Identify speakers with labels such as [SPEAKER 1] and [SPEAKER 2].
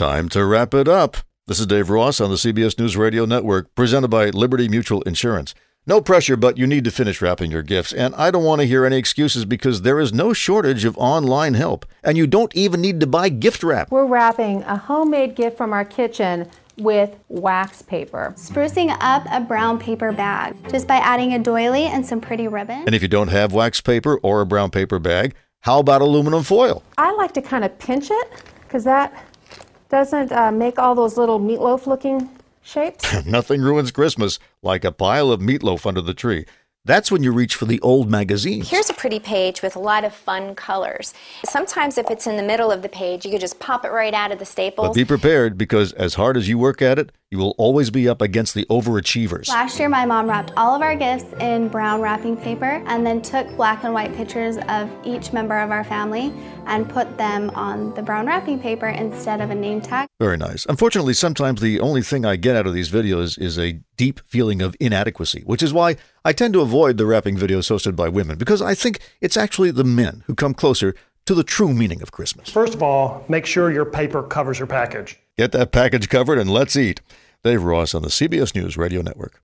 [SPEAKER 1] Time to wrap it up. This is Dave Ross on the CBS News Radio Network, presented by Liberty Mutual Insurance. No pressure, but you need to finish wrapping your gifts, and I don't want to hear any excuses because there is no shortage of online help, and you don't even need to buy gift wrap.
[SPEAKER 2] We're wrapping a homemade gift from our kitchen with wax paper.
[SPEAKER 3] Sprucing up a brown paper bag just by adding a doily and some pretty ribbon.
[SPEAKER 1] And if you don't have wax paper or a brown paper bag, how about aluminum foil?
[SPEAKER 2] I like to kind of pinch it because that doesn't make all those little meatloaf looking shapes.
[SPEAKER 1] Nothing ruins Christmas like a pile of meatloaf under the tree. That's when you reach for the old magazines.
[SPEAKER 4] Here's a pretty page with a lot of fun colors. Sometimes if it's in the middle of the page, you could just pop it right out of the staples.
[SPEAKER 1] But be prepared, because as hard as you work at it, you will always be up against the overachievers.
[SPEAKER 3] Last year, my mom wrapped all of our gifts in brown wrapping paper and then took black and white pictures of each member of our family and put them on the brown wrapping paper instead of a name tag.
[SPEAKER 1] Very nice. Unfortunately, sometimes the only thing I get out of these videos is a deep feeling of inadequacy, which is why I tend to avoid the wrapping videos hosted by women, because I think it's actually the men who come closer to the true meaning of Christmas.
[SPEAKER 5] First of all, make sure your paper covers your package.
[SPEAKER 1] Get that package covered and let's eat. Dave Ross on the CBS News Radio Network.